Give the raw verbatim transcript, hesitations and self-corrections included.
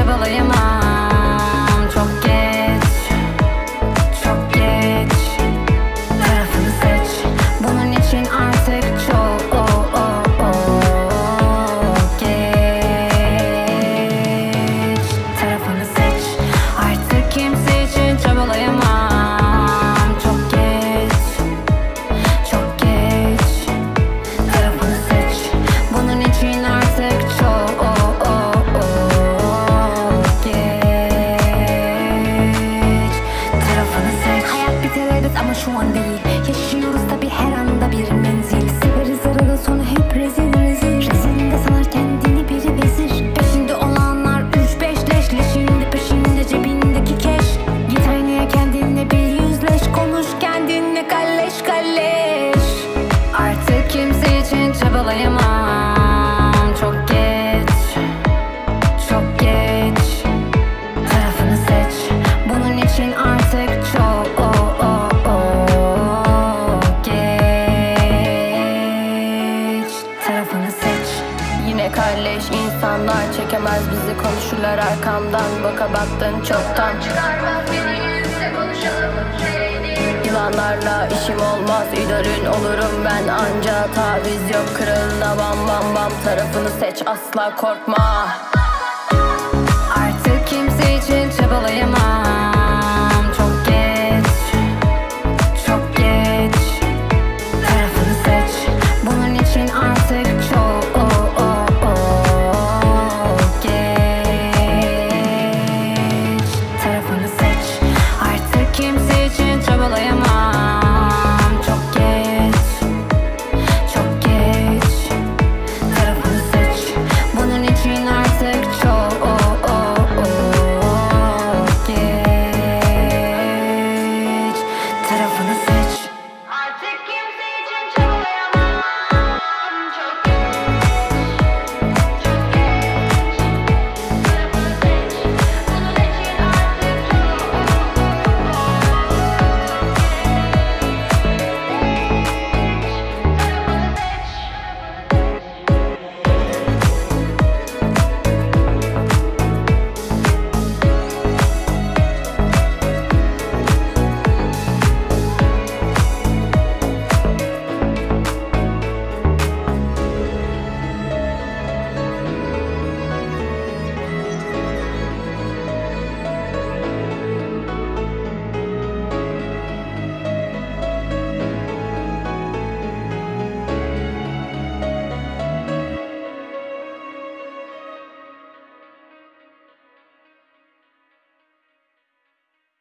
çabalayamam. Çok geç, çok geç. Tarafını seç, bunun için artık çok geç. Tarafını seç, artık kimse için çabalayamam. Çok geç, çok geç. Tarafını seç, bunun için artık çok geç. Tarafını seç. Hayat biter evet ama şu an değil. Yaşıyoruz tabi her anda bir menzil. Severiz arada sonu hep rezil rezil. Rezil de sanar kendini biri vezir. Peşinde olanlar üç beş leşle. Şimdi peşinde cebindeki keş. Git aynaya kendinle bir yüzleş. Konuş kendinle kalleş kalleş. Artık kimse için çabalayamam. Çok geç, çok geç. Tarafını seç, bunun için artık çok geç. Tarafını seç. Yine kalleş insanlar çekemez bizi, konuşurlar arkamdan. Baka baktın çoktan çıkarmaz beni yüzle konuşalım. Yılanlarla işim olmaz, idolün olurum ben anca. Taviz yok kralına bam bam bam. Tarafını seç, asla korkma. Artık kimse için çabalayamam.